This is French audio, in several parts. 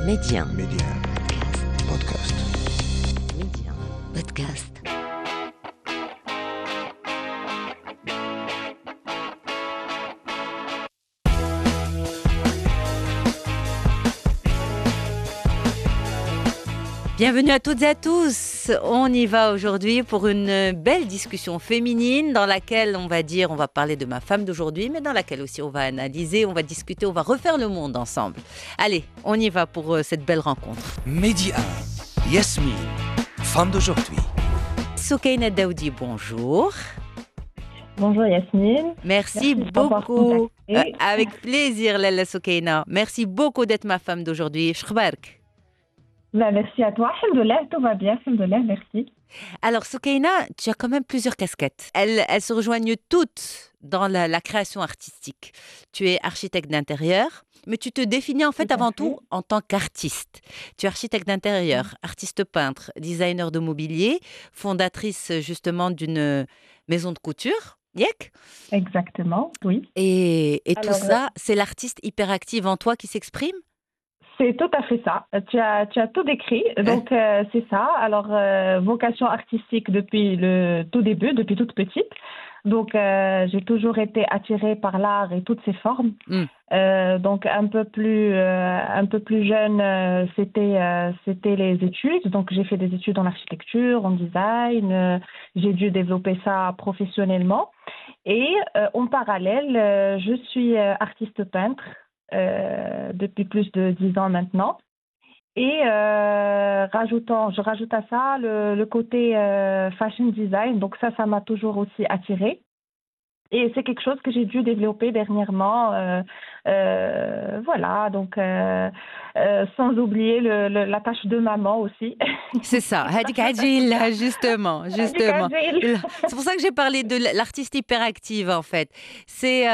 Média. Média. Podcast. Média. Podcast. Bienvenue à toutes et à tous. On y va aujourd'hui pour une belle discussion féminine dans laquelle on va parler de ma femme d'aujourd'hui, mais dans laquelle aussi on va analyser, on va discuter, on va refaire le monde ensemble. Allez, on y va pour cette belle rencontre. Média. Yasmine, femme d'aujourd'hui. Soukaina Daoudi, bonjour. Bonjour Yasmine. Merci beaucoup. Avec plaisir, Lalla Soukaina. Merci beaucoup d'être ma femme d'aujourd'hui. Shkhbark. Merci à toi. Alhamdoulilah, tout va bien. Alhamdoulilah, merci. Alors, Soukaina, tu as quand même plusieurs casquettes. Elles se rejoignent toutes dans la création artistique. Tu es architecte d'intérieur, mais tu te définis en fait avant tout en tant qu'artiste. Tu es architecte d'intérieur, artiste peintre, designer de mobilier, fondatrice justement d'une maison de couture. Yek. Exactement, oui. Et alors, tout ça, c'est l'artiste hyperactive en toi qui s'exprime? C'est tout à fait ça. Tu as tout décrit. Donc, c'est ça. Alors, vocation artistique depuis le tout début, depuis toute petite. Donc, j'ai toujours été attirée par l'art et toutes ses formes. Donc, un peu plus jeune, c'était les études. Donc, j'ai fait des études en architecture, en design. J'ai dû développer ça professionnellement. Et en parallèle, je suis artiste peintre. Depuis plus de 10 ans maintenant. Et je rajoute à ça le côté fashion design. Donc ça m'a toujours aussi attirée. Et c'est quelque chose que j'ai dû développer dernièrement. Voilà, donc sans oublier la tâche de maman aussi. C'est ça, Hadik Adjil, justement. C'est pour ça que j'ai parlé de l'artiste hyperactive, en fait. C'est...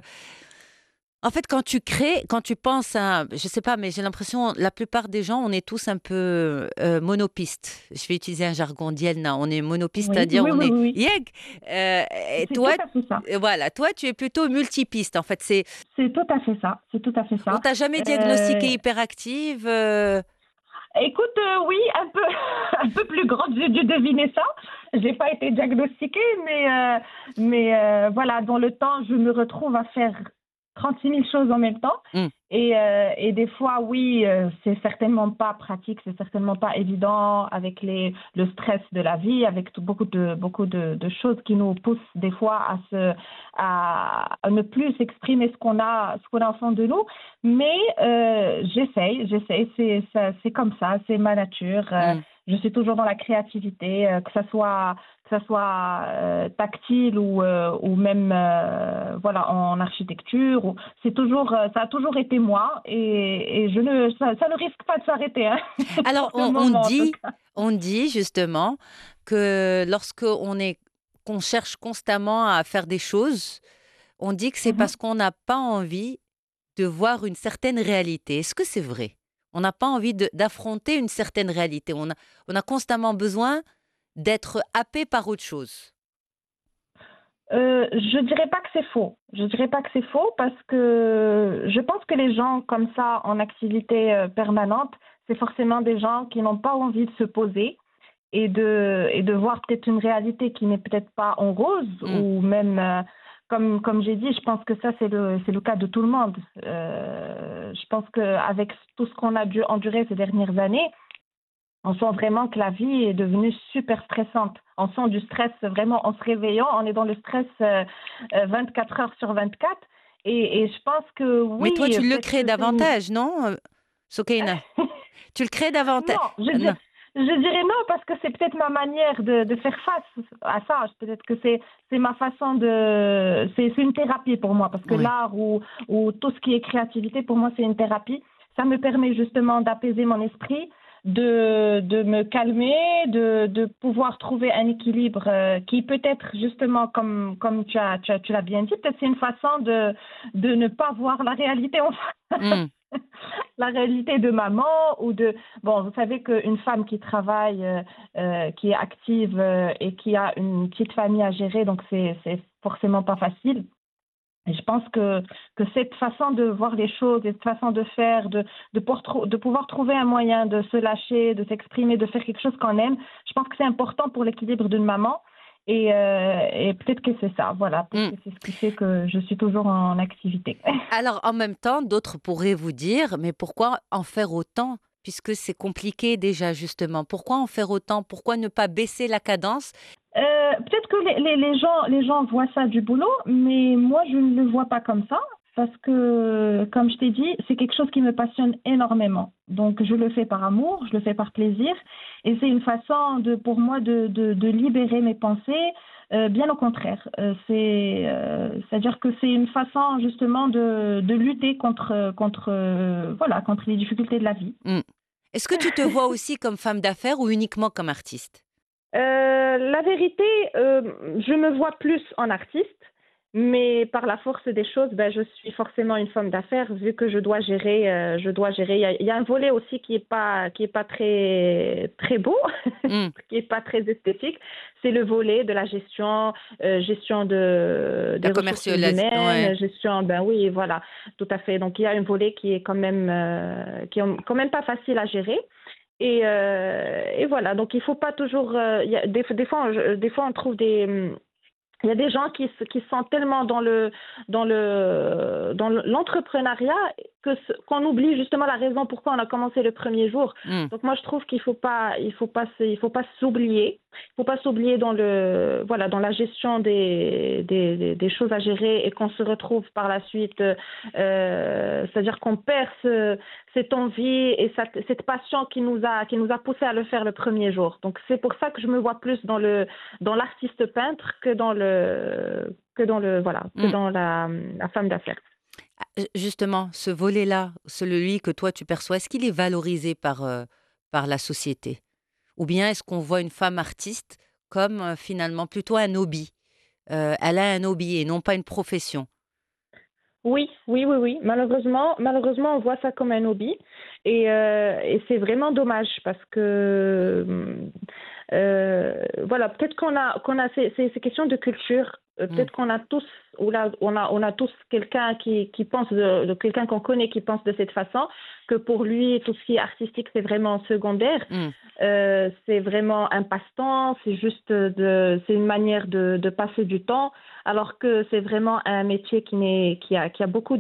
En fait, quand tu crées, quand tu penses à... Je sais pas, mais j'ai l'impression, la plupart des gens, on est tous un peu monopistes. Je vais utiliser un jargon d'Ielna. On est monopiste, c'est-à-dire on est... Yeg. Et toi, tout à fait ça. Voilà, toi, tu es plutôt multipiste, en fait. C'est tout à fait ça. C'est tout à fait ça. On t'a jamais diagnostiqué hyperactive Écoute, oui, un peu plus grande, j'ai dû deviner ça. J'ai pas été diagnostiquée, mais voilà, dans le temps, je me retrouve à faire 36 000 choses en même temps. Et des fois, oui, c'est certainement pas pratique, c'est certainement pas évident avec le stress de la vie, avec beaucoup de choses qui nous poussent des fois à ne plus s'exprimer ce qu'on a au fond de nous. Mais j'essaye, c'est comme ça, c'est ma nature. Je suis toujours dans la créativité, que ça soit tactile ou même voilà, en architecture. Ça a toujours été moi et ça ne risque pas de s'arrêter. Hein. Alors, on dit justement que qu'on cherche constamment à faire des choses, on dit que c'est parce qu'on n'a pas envie de voir une certaine réalité. Est-ce que c'est vrai? On n'a pas envie d'affronter une certaine réalité. On a constamment besoin d'être happé par autre chose. Je dirais pas que c'est faux. Parce que je pense que les gens comme ça en activité permanente, c'est forcément des gens qui n'ont pas envie de se poser et de voir peut-être une réalité qui n'est peut-être pas en rose ou même comme j'ai dit, je pense que ça c'est le cas de tout le monde. Je pense qu'avec tout ce qu'on a dû endurer ces dernières années, on sent vraiment que la vie est devenue super stressante. On sent du stress vraiment en se réveillant. On est dans le stress 24 heures sur 24. Et je pense que oui... Mais toi, tu le crées davantage, non, Soukaina? Tu le crées davantage? Non, je dirais non, parce que c'est peut-être ma manière de faire face à ça. Peut-être que c'est ma façon de... C'est une thérapie pour moi, parce que l'art ou tout ce qui est créativité, pour moi, c'est une thérapie. Ça me permet justement d'apaiser mon esprit, de me calmer, de pouvoir trouver un équilibre qui peut-être justement, comme tu l'as bien dit, peut-être c'est une façon de ne pas voir la réalité la réalité de maman ou de... Bon, vous savez qu'une femme qui travaille, qui est active et qui a une petite famille à gérer, donc c'est forcément pas facile. Et je pense que cette façon de voir les choses, cette façon de faire, de pouvoir trouver un moyen de se lâcher, de s'exprimer, de faire quelque chose qu'on aime, je pense que c'est important pour l'équilibre d'une maman. Et peut-être que c'est ça, voilà. Peut-être Mm. que c'est ce qui fait que je suis toujours en activité. Alors, en même temps, d'autres pourraient vous dire, mais pourquoi en faire autant? Puisque c'est compliqué déjà, justement. Pourquoi en faire autant? Pourquoi ne pas baisser la cadence? Peut-être que les gens voient ça du boulot, mais moi, je ne le vois pas comme ça. Parce que, comme je t'ai dit, c'est quelque chose qui me passionne énormément. Donc, je le fais par amour, je le fais par plaisir. Et c'est une façon pour moi de libérer mes pensées. Bien au contraire. C'est-à-dire que c'est une façon justement de lutter contre les difficultés de la vie. Mm. Est-ce que tu te vois aussi comme femme d'affaires ou uniquement comme artiste? La vérité, je me vois plus en artiste, mais par la force des choses, ben, je suis forcément une femme d'affaires vu que je dois gérer. Il y a un volet aussi qui est pas très très beau, Mm. qui est pas très esthétique. C'est le volet de la gestion des La ressources commercialisation, ouais. humaines, gestion. Ben oui, voilà, tout à fait. Donc il y a un volet qui est qui est quand même pas facile à gérer. Et voilà, donc il faut pas toujours. Des fois, on trouve il y a des gens qui sont tellement dans l'entrepreneuriat qu'on oublie justement la raison pourquoi on a commencé le premier jour. Mm. Donc moi je trouve qu'il il faut pas s'oublier. Il faut pas s'oublier dans dans la gestion des choses à gérer et qu'on se retrouve par la suite, c'est-à-dire qu'on perd cette envie et cette passion qui nous a poussé à le faire le premier jour. Donc c'est pour ça que je me vois plus dans l'artiste peintre que dans Mm. la femme d'affaires. Justement, ce volet-là, celui que toi tu perçois, est-ce qu'il est valorisé par la société? Ou bien est-ce qu'on voit une femme artiste comme finalement plutôt un hobby? Elle a un hobby et non pas une profession. Oui, oui, oui, oui. Malheureusement, on voit ça comme un hobby et c'est vraiment dommage parce que voilà, peut-être qu'on a c'est question de culture. Mm. Peut-être qu'on a tous ou là on a tous quelqu'un qui pense de quelqu'un qu'on connaît qui pense de cette façon que pour lui tout ce qui est artistique c'est vraiment secondaire. Mm. C'est vraiment un passe-temps, c'est une manière de passer du temps, alors que c'est vraiment un métier qui a beaucoup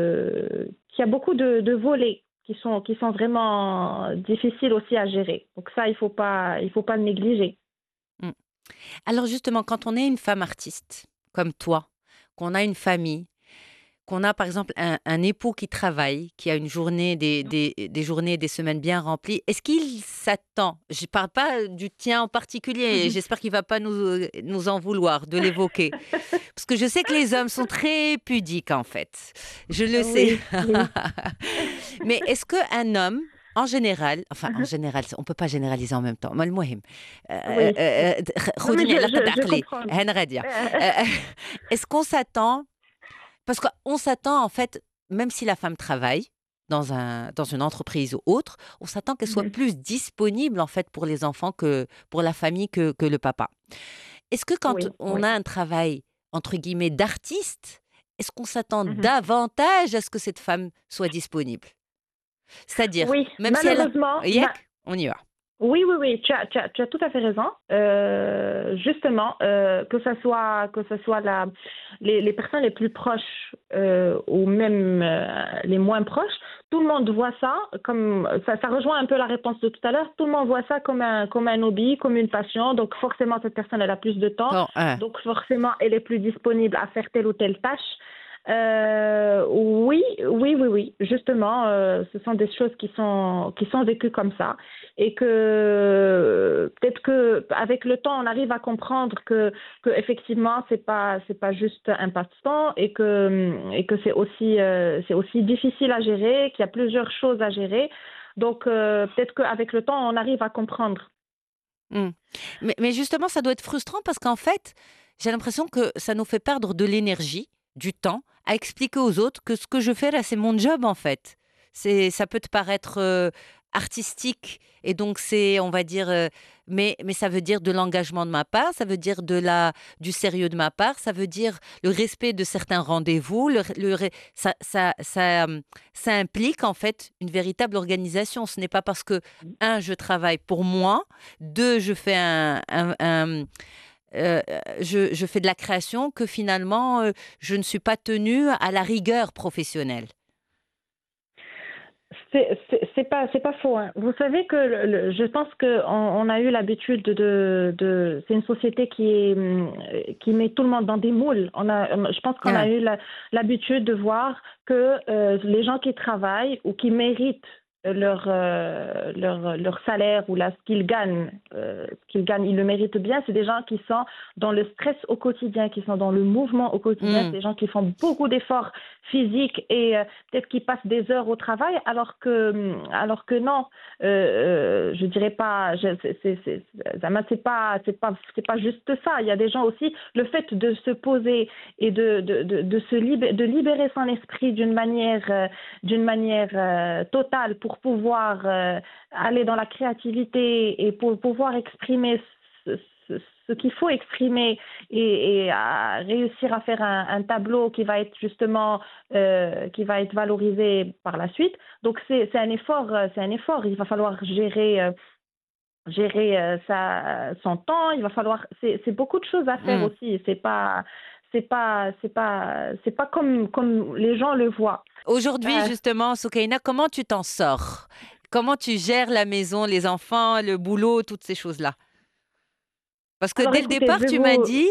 de volets qui sont vraiment difficiles aussi à gérer. Donc ça, il faut pas le négliger. Mm. Alors justement, quand on est une femme artiste, comme toi, qu'on a une famille, qu'on a par exemple un époux qui travaille, qui a une journée, des journées, des semaines bien remplies, est-ce qu'il s'attend, je ne parle pas du tien en particulier, j'espère qu'il ne va pas nous en vouloir de l'évoquer, parce que je sais que les hommes sont très pudiques en fait, je le sais. Oui, oui. Mais est-ce qu'un homme, en général, enfin en général, on ne peut pas généraliser en même temps, ما المهم Oui. Non, mais خذوني على قد je عقلي comprends. هنا غادية. Est-ce qu'on s'attend parce qu'on s'attend en fait, même si la femme travaille dans une entreprise ou autre, on s'attend qu'elle soit plus disponible en fait pour les enfants que pour la famille que le papa. Est-ce que quand Oui, on oui. a un travail entre guillemets d'artiste, est-ce qu'on s'attend Mhm. davantage à ce que cette femme soit disponible? C'est-à-dire, Oui, même si elle a... malheureusement, Yak, on y va. oui, oui, oui, tu as tout à fait raison. Justement, que ce soit les personnes les plus proches ou même les moins proches, tout le monde voit ça comme ça rejoint un peu la réponse de tout à l'heure. Tout le monde voit ça comme un hobby, comme une passion. Donc forcément, cette personne elle a plus de temps. Bon, Donc forcément, elle est plus disponible à faire telle ou telle tâche. Oui, oui, oui, oui. Justement, ce sont des choses qui sont vécues comme ça, et que peut-être que avec le temps, on arrive à comprendre que effectivement, c'est pas juste un passe-temps, et que c'est aussi difficile à gérer, qu'il y a plusieurs choses à gérer. Donc peut-être qu'avec le temps, on arrive à comprendre. hmm. Mais justement, ça doit être frustrant parce qu'en fait, j'ai l'impression que ça nous fait perdre de l'énergie, du temps, à expliquer aux autres que ce que je fais là, c'est mon job en fait. Ça peut te paraître artistique. Et donc, on va dire, mais ça veut dire de l'engagement de ma part, ça veut dire du sérieux de ma part, ça veut dire le respect de certains rendez-vous. Ça implique en fait une véritable organisation. Ce n'est pas parce que, un, je travaille pour moi, deux, je fais je fais de la création que finalement, je ne suis pas tenue à la rigueur professionnelle. C'est pas faux, hein. Vous savez que je pense que on a eu l'habitude c'est une société qui met tout le monde dans des moules. Je pense qu'on a eu l'habitude de voir que les gens qui travaillent ou qui méritent leur salaire ou ce qu'ils gagnent, ils le méritent bien. C'est des gens qui sont dans le stress au quotidien, qui sont dans le mouvement au quotidien. C'est des gens qui font beaucoup d'efforts physiques et peut-être qui passent des heures au travail, alors que non. Je dirais pas. C'est pas juste ça. Il y a des gens aussi. Le fait de se poser et de libérer son esprit d'une manière totale pour pouvoir aller dans la créativité et pour pouvoir exprimer ce qu'il faut exprimer et à réussir à faire un tableau qui va être justement qui va être valorisé par la suite. Donc c'est un effort. Il va falloir gérer son temps. Il va falloir c'est beaucoup de choses à faire aussi. C'est pas comme les gens le voient. Aujourd'hui, justement, Soukaina, comment tu t'en sors? Comment tu gères la maison, les enfants, le boulot, toutes ces choses-là? Parce que dès le départ, tu m'as dit,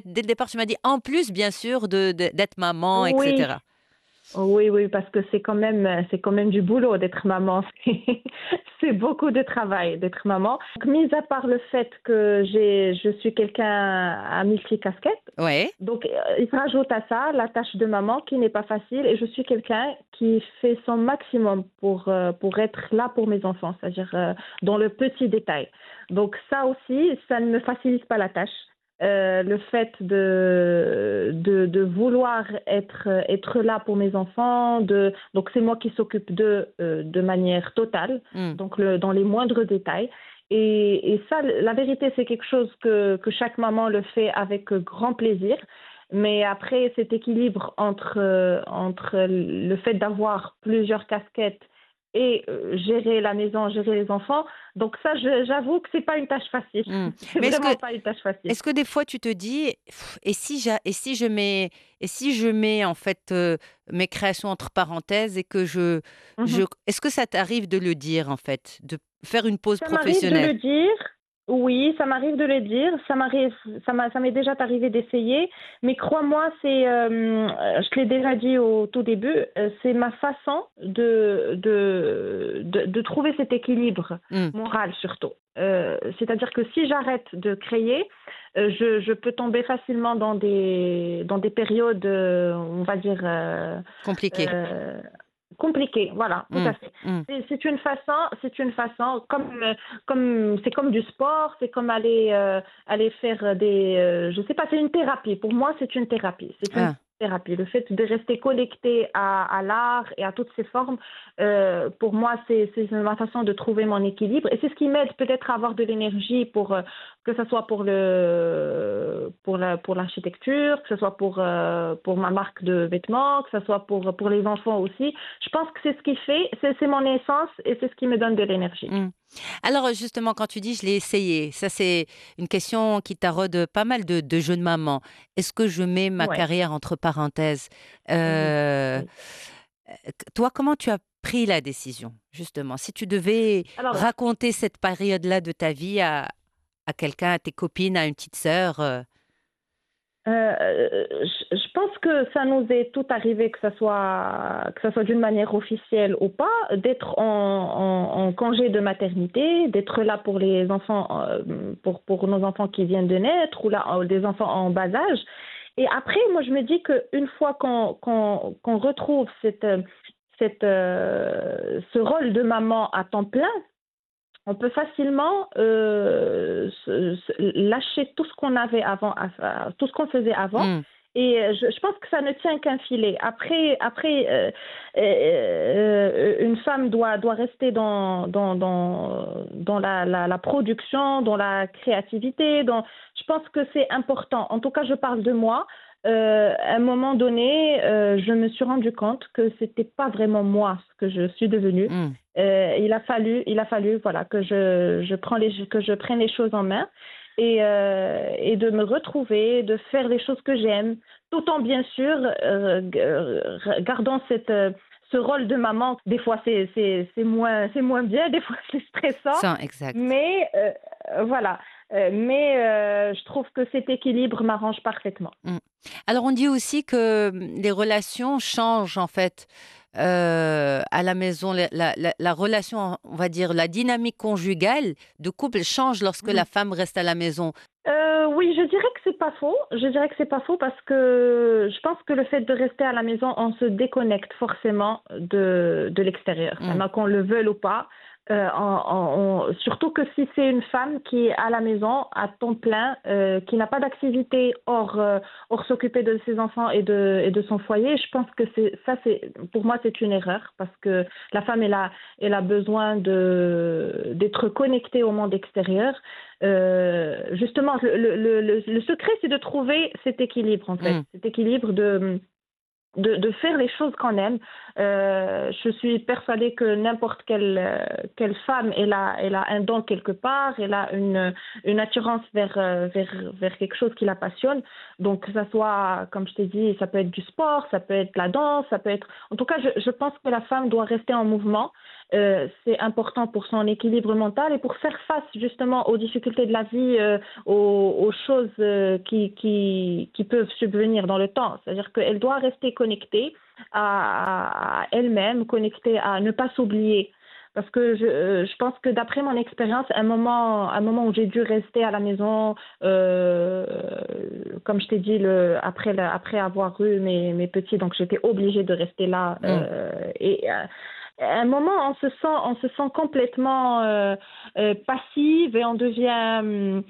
en plus, bien sûr, d'être maman, Oui. etc. Oui, parce que c'est quand même du boulot d'être maman. C'est beaucoup de travail d'être maman. Donc, mis à part le fait que je suis quelqu'un à multicasquette, donc il se rajoute à ça la tâche de maman qui n'est pas facile, et je suis quelqu'un qui fait son maximum pour être là pour mes enfants, c'est-à-dire dans le petit détail. Donc ça aussi, ça ne me facilite pas la tâche. Le fait de vouloir être là pour mes enfants, donc c'est moi qui s'occupe de manière totale, donc dans les moindres détails. Et ça, la vérité, c'est quelque chose que chaque maman le fait avec grand plaisir. Mais après, cet équilibre entre le fait d'avoir plusieurs casquettes et gérer la maison, gérer les enfants. Donc ça, j'avoue que c'est pas une tâche facile. C'est vraiment pas une tâche facile. Est-ce que des fois tu te dis, et si je mets en fait mes créations entre parenthèses et que est-ce que ça t'arrive de le dire en fait, de faire une pause professionnelle? Ça m'arrive de le dire. Oui, ça m'arrive de le dire. Ça m'est déjà arrivé d'essayer. Mais crois-moi, je te l'ai déjà dit au tout début, c'est ma façon de trouver cet équilibre moral surtout. C'est-à-dire que si j'arrête de créer, je peux tomber facilement dans des périodes, on va dire compliquées. Compliqué, voilà, tout à fait. C'est une façon, c'est comme du sport, c'est comme aller faire je sais pas, c'est une thérapie. Pour moi, c'est une thérapie. C'est une thérapie. Le fait de rester connecté à l'art et à toutes ses formes, pour moi, c'est ma façon de trouver mon équilibre. Et c'est ce qui m'aide peut-être à avoir de l'énergie que ce soit pour l'architecture, que ce soit pour ma marque de vêtements, que ce soit pour les enfants aussi. Je pense que c'est ce qui fait, c'est mon essence et c'est ce qui me donne de l'énergie. Alors justement, quand tu dis je l'ai essayé, ça c'est une question qui taraude pas mal de jeunes mamans. Est-ce que je mets ma carrière entre parenthèses? Toi, comment tu as pris la décision, justement? Si tu devais raconter cette période-là de ta vie à quelqu'un, à tes copines, à une petite sœur. Je pense que ça nous est tout arrivé, que ça soit d'une manière officielle ou pas, d'être en congé de maternité, d'être là pour les enfants, pour nos enfants qui viennent de naître ou là, des enfants en bas âge. Et après, moi, je me dis qu'une fois qu'on retrouve ce rôle de maman à temps plein, on peut facilement lâcher tout ce qu'on avait avant, tout ce qu'on faisait avant, Et je pense que ça ne tient qu'un filet. Une femme doit rester dans la production, dans la créativité. Je pense que c'est important. En tout cas, je parle de moi. À un moment donné, je me suis rendu compte que c'était pas vraiment moi ce que je suis devenue. Il a fallu, voilà, que je prenne les choses en main et de me retrouver, de faire les choses que j'aime, tout en bien sûr gardant ce rôle de maman. Des fois c'est moins bien, des fois c'est stressant. Ça, exact. Mais voilà. Je trouve que cet équilibre m'arrange parfaitement. Alors, on dit aussi que les relations changent, en fait, à la maison. La relation, on va dire, la dynamique conjugale de couple change lorsque la femme reste à la maison. Oui, je dirais que c'est pas faux. Je dirais que c'est pas faux parce que je pense que le fait de rester à la maison, on se déconnecte forcément de l'extérieur. Qu'on le veuille ou pas. Surtout que si c'est une femme qui est à la maison à temps plein, qui n'a pas d'activité hors s'occuper de ses enfants et de son foyer, je pense que pour moi c'est une erreur parce que la femme elle a besoin d'être connectée au monde extérieur. Justement, le secret c'est de trouver cet équilibre en fait, cet équilibre de faire les choses qu'on aime. Je suis persuadée que n'importe quelle femme, elle a un don quelque part, elle a une attirance vers quelque chose qui la passionne. Donc, que ça soit, comme je t'ai dit, ça peut être du sport, ça peut être la danse, ça peut être... En tout cas, je pense que la femme doit rester en mouvement. C'est important pour son équilibre mental et pour faire face justement aux difficultés de la vie, aux choses qui peuvent subvenir dans le temps. C'est-à-dire qu'elle doit rester connectée à elle-même, connectée à ne pas s'oublier. Parce que je pense que d'après mon expérience, un moment où j'ai dû rester à la maison, comme je t'ai dit, après avoir eu mes petits, donc j'étais obligée de rester là. À un moment, on se sent complètement passive et on devient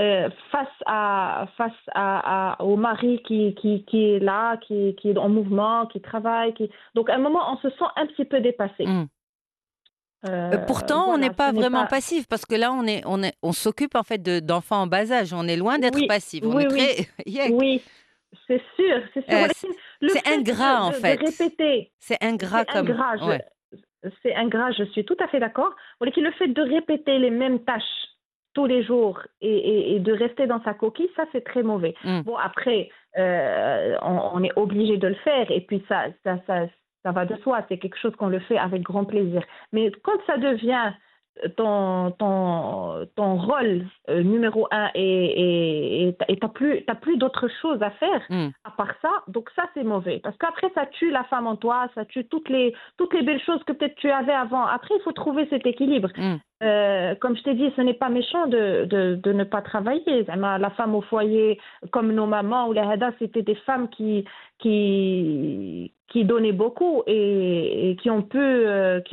face au mari qui est là, qui est en mouvement, qui travaille. Donc, à un moment, on se sent un petit peu dépassé. Pourtant, on n'est pas vraiment passif parce que là, on s'occupe en fait d'enfants en bas âge. On est loin d'être passif. On est très... Oui, c'est sûr. C'est ingrat en fait. De répéter. C'est ingrat comme... C'est ingrat, je suis tout à fait d'accord. Le fait de répéter les mêmes tâches tous les jours et de rester dans sa coquille, ça c'est très mauvais. Bon, après, on est obligé de le faire et puis ça va de soi, c'est quelque chose qu'on le fait avec grand plaisir. Mais quand ça devient ton rôle numéro un et t'as plus d'autre chose à faire à part ça, donc ça c'est mauvais parce qu'après ça tue la femme en toi, ça tue toutes les belles choses que peut-être tu avais avant. Après il faut trouver cet équilibre. Comme je t'ai dit, ce n'est pas méchant de ne pas travailler. La femme au foyer, comme nos mamans ou les hadas, c'était des femmes qui donnaient beaucoup et qui ont pu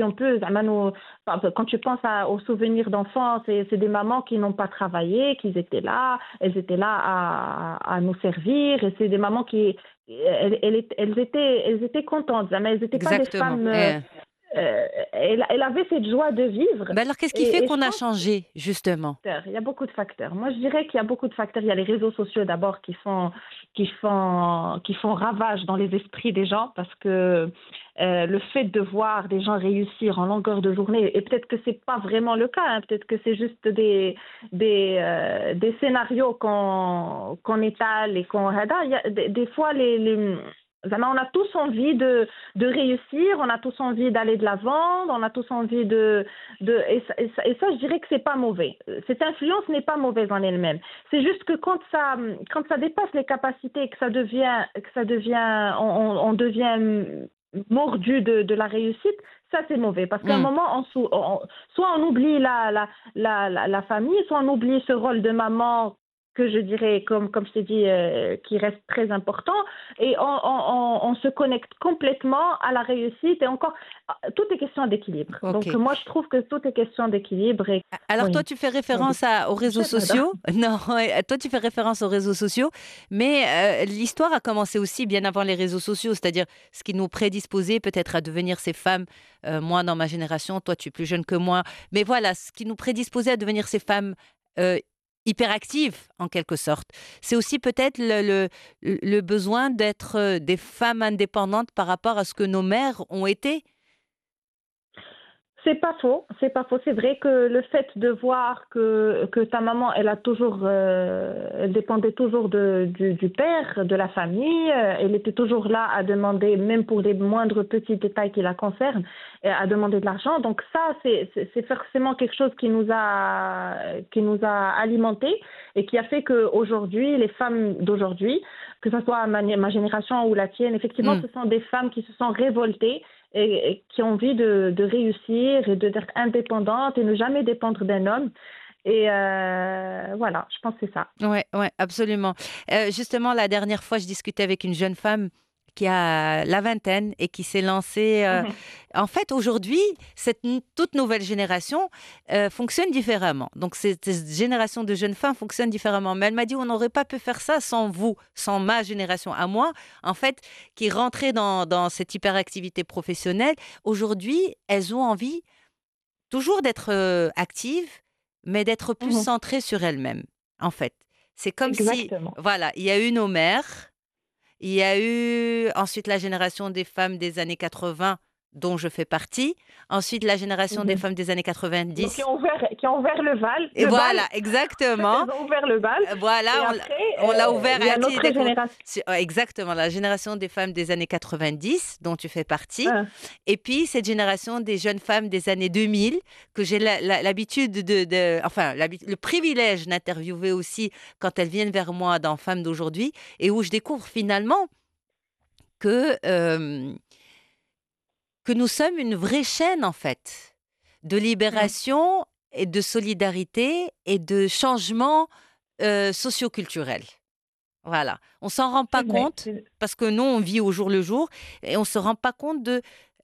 quand tu penses aux souvenirs d'enfants, c'est des mamans qui n'ont pas travaillé, elles étaient là à nous servir et c'est des mamans qui elles étaient contentes, mais elles n'étaient pas des femmes. Elle avait cette joie de vivre. Alors, qu'est-ce qui fait qu'on a changé, justement? Il y a beaucoup de facteurs. Moi, je dirais qu'il y a beaucoup de facteurs. Il y a les réseaux sociaux, d'abord, qui font ravage dans les esprits des gens parce que le fait de voir des gens réussir en longueur de journée, et peut-être que c'est pas vraiment le cas, hein, peut-être que c'est juste des scénarios qu'on étale et qu'on... Des fois, on a tous envie de réussir, on a tous envie d'aller de l'avant, on a tous envie et ça, je dirais que c'est pas mauvais. Cette influence n'est pas mauvaise en elle-même. C'est juste que quand ça dépasse les capacités, que ça devient, on devient mordu de la réussite, ça c'est mauvais. Parce qu'à un moment, soit on oublie la famille, soit on oublie ce rôle de maman que je dirais, comme je t'ai dit, qui reste très important. Et on se connecte complètement à la réussite. Et encore, tout est question d'équilibre. Ok. Donc, moi, je trouve que tout est question d'équilibre. Et, Alors oui. toi, tu fais référence aux réseaux sociaux. Non, toi, tu fais référence aux réseaux sociaux. Mais l'histoire a commencé aussi bien avant les réseaux sociaux, c'est-à-dire ce qui nous prédisposait peut-être à devenir ces femmes. Moi, dans ma génération, toi, tu es plus jeune que moi. Mais voilà, ce qui nous prédisposait à devenir ces femmes hyperactives, en quelque sorte. C'est aussi peut-être le besoin d'être des femmes indépendantes par rapport à ce que nos mères ont été. C'est pas faux, c'est pas faux. C'est vrai que le fait de voir que ta maman, elle dépendait toujours du père, de la famille, elle était toujours là à demander, même pour les moindres petits détails qui la concernent, à demander de l'argent. Donc ça, c'est forcément quelque chose qui nous a alimentés et qui a fait qu'aujourd'hui, les femmes d'aujourd'hui, que ce soit ma génération ou la tienne, effectivement, ce sont des femmes qui se sont révoltées et qui ont envie de réussir et d'être indépendantes et ne jamais dépendre d'un homme. Et voilà, je pense que c'est ça. Ouais, ouais, absolument. Justement, la dernière fois, je discutais avec une jeune femme qui a la vingtaine et qui s'est lancée. En fait, aujourd'hui, cette toute nouvelle génération fonctionne différemment. Donc, cette génération de jeunes femmes fonctionne différemment. Mais elle m'a dit, on n'aurait pas pu faire ça sans vous, sans ma génération à moi, en fait, qui rentrait dans cette hyperactivité professionnelle. Aujourd'hui, elles ont envie toujours d'être actives, mais d'être plus centrées sur elles-mêmes, en fait. C'est comme Exactement. si, voilà, il y a eu nos mères. Il y a eu ensuite la génération des femmes des années 80, dont je fais partie. Ensuite, la génération des femmes des années 90. Donc, qui ont ouvert le Val. Et voilà, exactement. Ils ont ouvert le Val. Voilà, et après, on l'a ouvert il y a notre génération. Exactement, la génération des femmes des années 90, dont tu fais partie. Et puis, cette génération des jeunes femmes des années 2000, que j'ai l'habitude le privilège d'interviewer aussi quand elles viennent vers moi dans Femmes d'aujourd'hui, et où je découvre finalement que nous sommes une vraie chaîne, en fait, de libération et de solidarité et de changement socioculturel. Voilà. On s'en rend pas compte parce que nous, on vit au jour le jour et on se rend pas compte de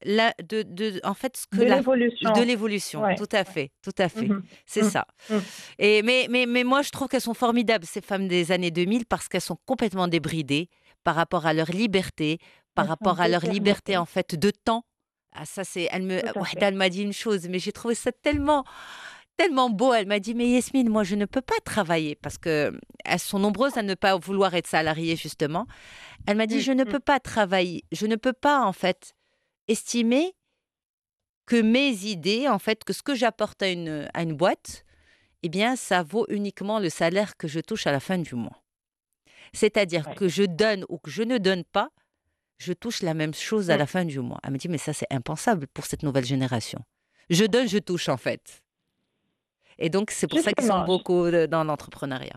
l'évolution. Ouais. Tout à fait. C'est ça. Et mais moi, je trouve qu'elles sont formidables, ces femmes des années 2000, parce qu'elles sont complètement débridées par rapport à leur liberté, par rapport à leur liberté, en fait, de temps. Ah, ça, elle m'a dit une chose, mais j'ai trouvé ça tellement beau. Elle m'a dit, mais Yasmine, moi, je ne peux pas travailler parce qu'elles sont nombreuses à ne pas vouloir être salariées, justement. Elle m'a dit, je ne peux pas travailler. Je ne peux pas, en fait, estimer que mes idées, en fait, que ce que j'apporte à une boîte, eh bien, ça vaut uniquement le salaire que je touche à la fin du mois. C'est-à-dire que je donne ou que je ne donne pas, je touche la même chose à la fin du mois. Elle me dit, mais ça, c'est impensable pour cette nouvelle génération. Je donne, je touche, en fait. Et donc, c'est pour ça qu'ils sont beaucoup dans l'entrepreneuriat.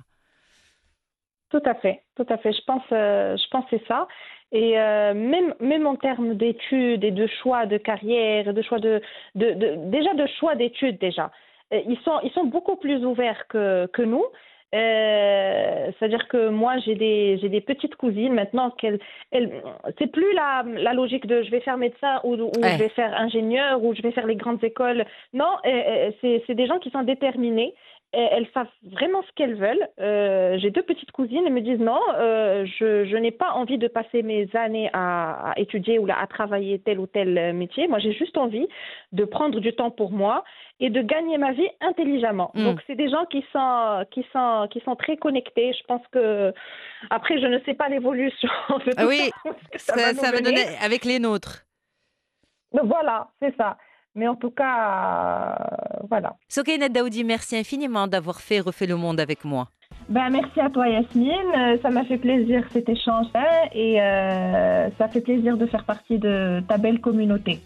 Tout à fait. Je pense que c'est ça. Et même en termes d'études et de choix de carrière, de choix déjà de choix d'études déjà, ils sont beaucoup plus ouverts que nous. C'est-à-dire que moi j'ai des petites cousines maintenant c'est plus la logique de je vais faire médecin ou je vais faire ingénieur ou je vais faire les grandes écoles. Non, c'est des gens qui sont déterminés. Elles savent vraiment ce qu'elles veulent. J'ai deux petites cousines, elles me disent non, je n'ai pas envie de passer mes années à étudier ou à travailler tel ou tel métier. Moi, j'ai juste envie de prendre du temps pour moi et de gagner ma vie intelligemment. Donc, c'est des gens qui sont très connectés. Je pense que après, je ne sais pas l'évolution. Oui, ça va donner avec les nôtres. Donc, voilà, c'est ça. Mais en tout cas, voilà. Sokeina Daoudi, merci infiniment d'avoir refait le monde avec moi. Merci à toi, Yasmine. Ça m'a fait plaisir cet échange et ça fait plaisir de faire partie de ta belle communauté.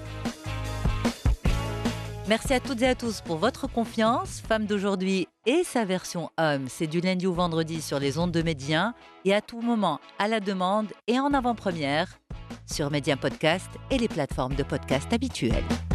Merci à toutes et à tous pour votre confiance. Femme d'aujourd'hui et sa version homme, c'est du lundi au vendredi sur les ondes de Média et à tout moment, à la demande et en avant-première sur Média Podcast et les plateformes de podcast habituelles.